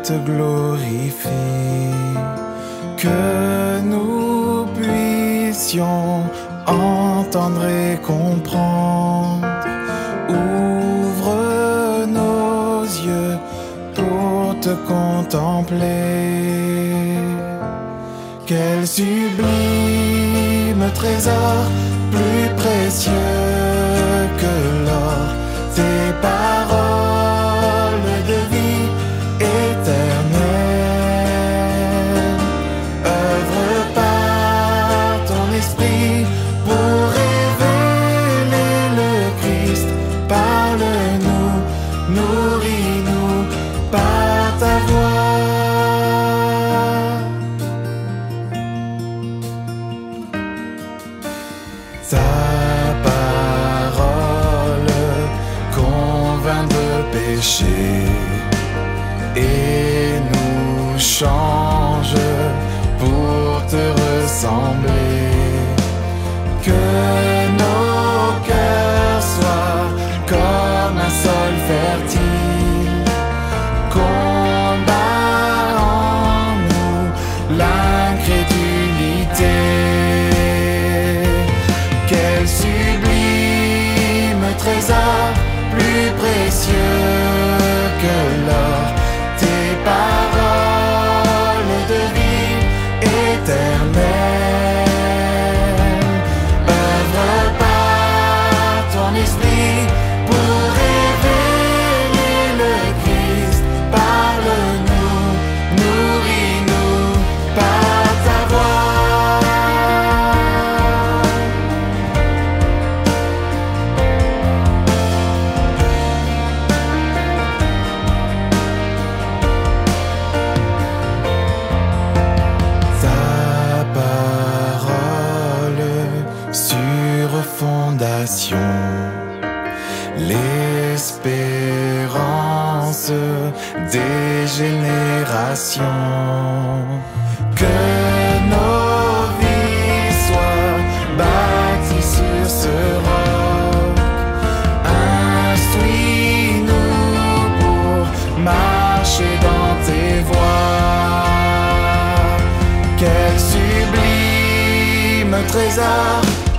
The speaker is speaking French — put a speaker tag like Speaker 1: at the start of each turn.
Speaker 1: te glorifie, que nous puissions entendre et comprendre. Ouvre nos yeux pour te contempler. Quel sublime trésor, plus précieux que l'or, tes paroles de vie éternelle. Œuvre par ton esprit pour révéler le Christ. Parle-nous, nourris-nous par ta voix. Ta parole convainc de péché et nous change pour te ressembler. Que nos cœurs soient comme un sol fertile, combat en nous l'incrédulité. Quel sublime trésor, plus précieux que l'or, tes paroles de vie éternelle. Œuvre par ton esprit pour révéler le Christ. Parle-nous, nourris-nous par ta voix. Sur fondation, l'espérance des générations. Que nos vies soient bâties sur ce roc. Instruis-nous pour marcher dans tes voies. Quel sublime trésor,